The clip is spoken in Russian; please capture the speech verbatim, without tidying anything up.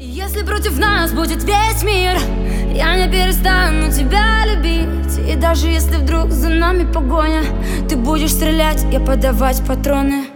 Если против нас будет весь мир, я не перестану тебя любить. И даже если вдруг за нами погоня, ты будешь стрелять, я подавать патроны.